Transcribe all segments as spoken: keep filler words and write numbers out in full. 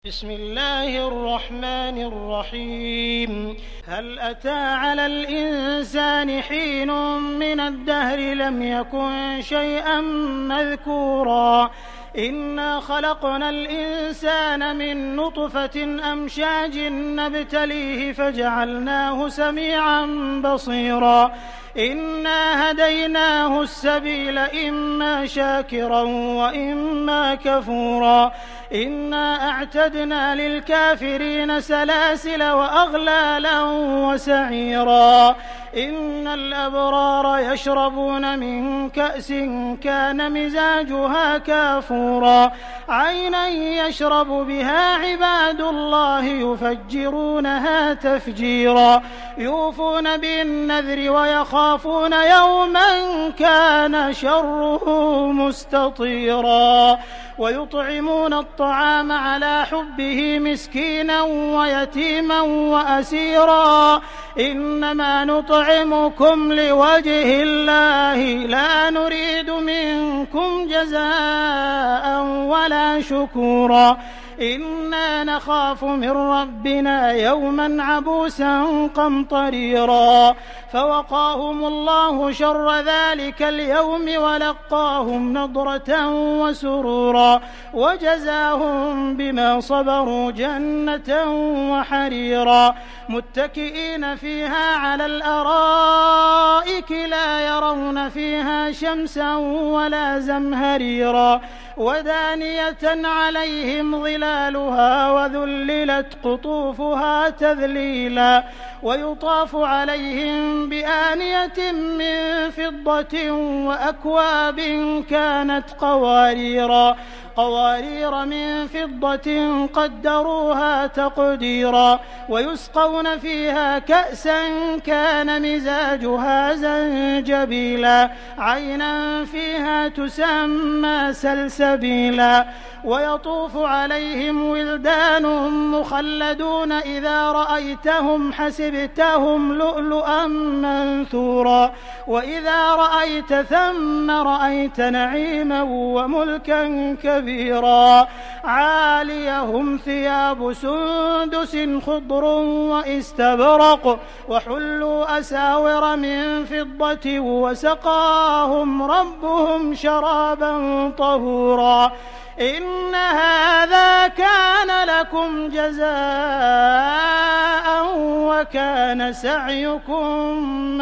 بسم الله الرحمن الرحيم هل أتى على الإنسان حين من الدهر لم يكن شيئا مذكورا إنا خلقنا الإنسان من نطفة أمشاج نبتليه فجعلناه سميعا بصيرا إنا هديناه السبيل إما شاكرا وإما كفورا إنا أعتدنا للكافرين سلاسل وأغلالا وسعيرا إن الأبرار يشربون من كأس كان مزاجها كافورا عينا يشرب بها عباد الله يفجرونها تفجيرا يوفون بالنذر ويخافون يوما كان شره مستطيرا ويطعمون الطعام على حبه مسكينا ويتيما وأسيرا إنما نطعمكم لوجه الله لا نريد منكم جزاء ولا شكورا إنا نخاف من ربنا يوما عبوسا قمطريرا فوقاهم الله شر ذلك اليوم ولقاهم نضرة وسرورا وجزاهم بما صبروا جنة وحريرا متكئين فيها على الأرائك لا يرون فيها شمسا ولا زمهريرا ودانية عليهم ظلالها وذللت قطوفها تذليلا ويطاف عليهم بآنية من فضة وأكواب كانت قواريرا قوارير من فضة قدروها تقديرا ويسقون فيها كأسا كان مزاجها زنجبيلا عينا فيها تسمى سلسبيلا ويطوف عليهم ولدان مخلدون إذا رأيتهم حسبتهم لؤلؤا منثورا وإذا رأيت ثم رأيت نعيما وملكا كبيرا عاليهم ثياب سندس خضر واستبرق وحلوا أساور من فضة وسقاهم ربهم شرابا طهورا إن هذا كان لكم جزاء وكان سعيكم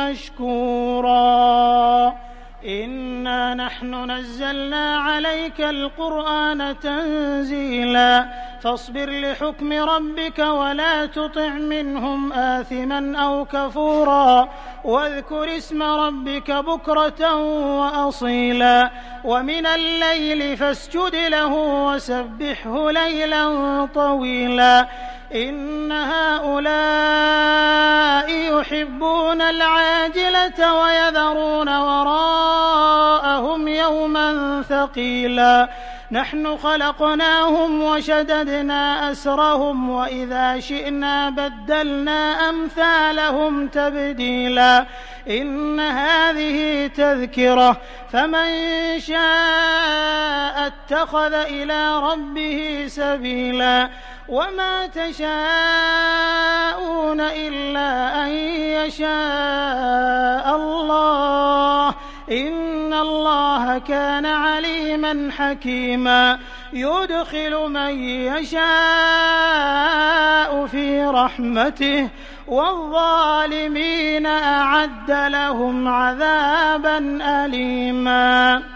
مشكورا إنا نحن نزلنا عليك القرآن تنزيلا فاصبر لحكم ربك ولا تطع منهم آثما أو كفورا واذكر اسم ربك بكرة وأصيلا ومن الليل فاسجد له وسبحه ليلا طويلا إن هؤلاء يحبون العاجلة ويذرون وراءهم يوما ثقيلا نحن خلقناهم وشددنا أسرهم وإذا شئنا بدلنا أمثالهم تبديلا إن هذه تذكرة فمن شاء اتخذ إلى ربه سبيلا وما تشاءون إلا أن يشاء الله إن الله كان عليما حكيما يدخل من يشاء في رحمته والظالمين أعد لهم عذابا أليما.